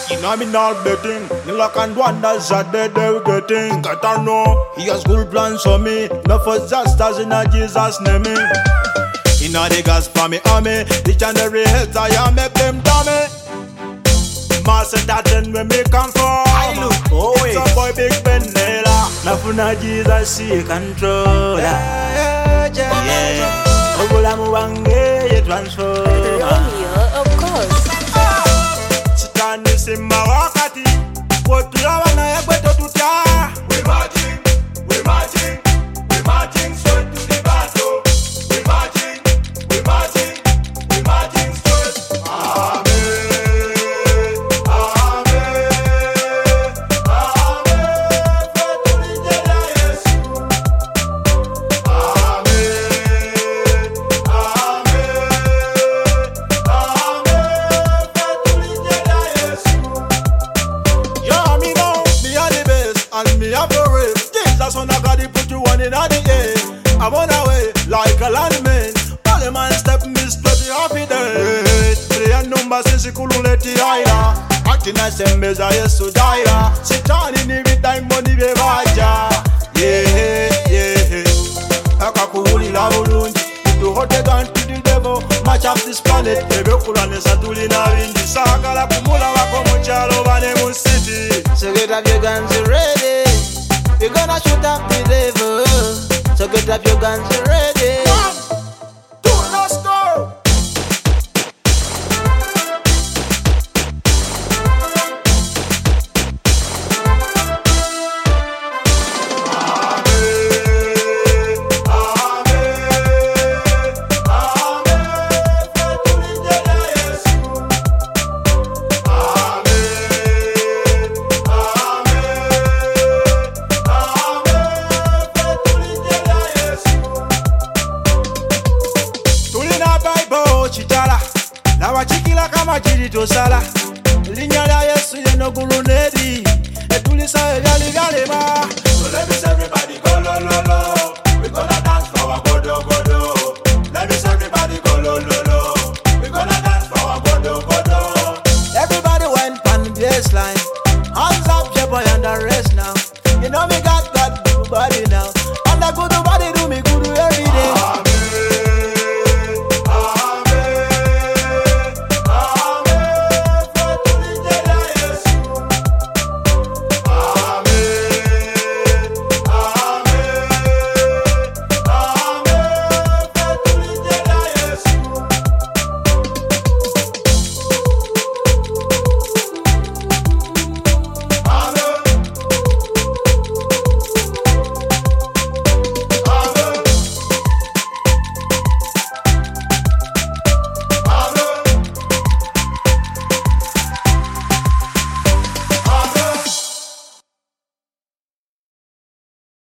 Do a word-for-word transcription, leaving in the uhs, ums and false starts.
You know me not betting. Nila can wonders are dead they getting. Gotta know he has good plans for me. No for disasters in a Jesus name. You know the gas for me army. Each and every hit I am make them dummy. Master that when me come from. Oh, it's a boy Big Benella. Nafuna Jesus see controller. Yeah, yeah, yeah. Obula muwange ye transform. Romeo, of course. Chitani simba wakati. Wotula wana yagweto tutia. We marching, we marching, we marching straight to the battle. We marching, we marching, we marching straight. Amen. That's when I got to put you one in the air. I'm on the way like a landman. All the man step me straight happy day. Three and number since you couldn't let it hide. Acting as a meza yes to die. Sit down in every time money be vaja. Yeah, yeah. Akakuli la bulungi. To hold the gun to the devil. Match up this planet. Ebe kulane satuli na windi. Sakala kumula wako mchalo bane mu city. So get up your guns ready. We're gonna shoot up the devil. So get up your guns ready. One, two, let's go. Nawachikila kama jiri tosala. Linya la Yesu yeno gulunedi. Etulisa egali galema. So let me see everybody go lo lo lo. We gonna dance for our godo godo. Let me see everybody go lo lo lo. We gonna dance for our godo godo. Everybody went on the baseline. Hands up, your boy, and the rest now. You know me.